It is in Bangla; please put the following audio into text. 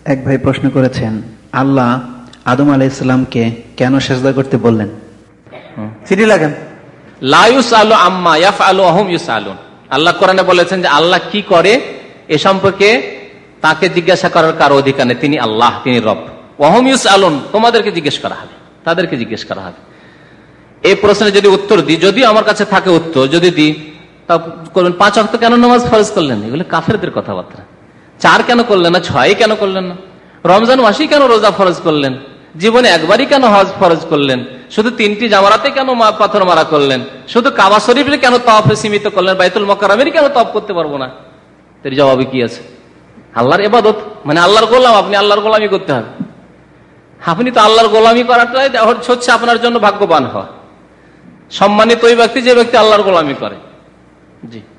এক ভাই প্রশ্ন করেছেন, আল্লাহ আদম আলাইহিস সালামকে কেন সেজদা করতে বললেন? চিঠি লাগেন। লা ইউসআলু আম্মা ইয়াফআলু ওয়া হুম ইউসআলুন। আল্লাহ কোরআনে বলেছেন যে আল্লাহ কি করে এ সম্পর্কে তাকে জিজ্ঞাসা করার কারো অধিকার নেই, তিনি আল্লাহ, তিনি রব। ওয়া হুম ইউসআলুন, তোমাদেরকে জিজ্ঞেস করা হবে, তাদেরকে জিজ্ঞেস করা হবে। এই প্রশ্নে যদি উত্তর দিই, যদি আমার কাছে থাকে উত্তর, যদি দিই তা করবেন 5 ওয়াক্ত কেন নামাজ ফরজ করলেন? এগুলো কাফেরদের কথাবার্তা। 4 কেন করলেন না? 6 কেন করলেন না? রমজান মাসেই কেন রোজা ফরজ করলেন? জীবনে একবারই কেন হজ ফরজ করলেন? শুধু 3টি জামারাতে কেন পাথর মারা করলেন? শুধু কাবা শরীফে কেন তওয়াফে সীমিত করলেন? বাইতুল মুকাররমের কেন তওয়াফ করতে পারবো না? এর জবাবে কি আছে? আল্লাহর ইবাদত মানে আল্লাহর গোলাম, আপনি আল্লাহর গোলামি করতে হবে। আপনি তো আল্লাহর গোলামি করাটাই হচ্ছে আপনার জন্য ভাগ্যবান হওয়া। সম্মানিত ওই ব্যক্তি যে ব্যক্তি আল্লাহর গোলামি করে। জি।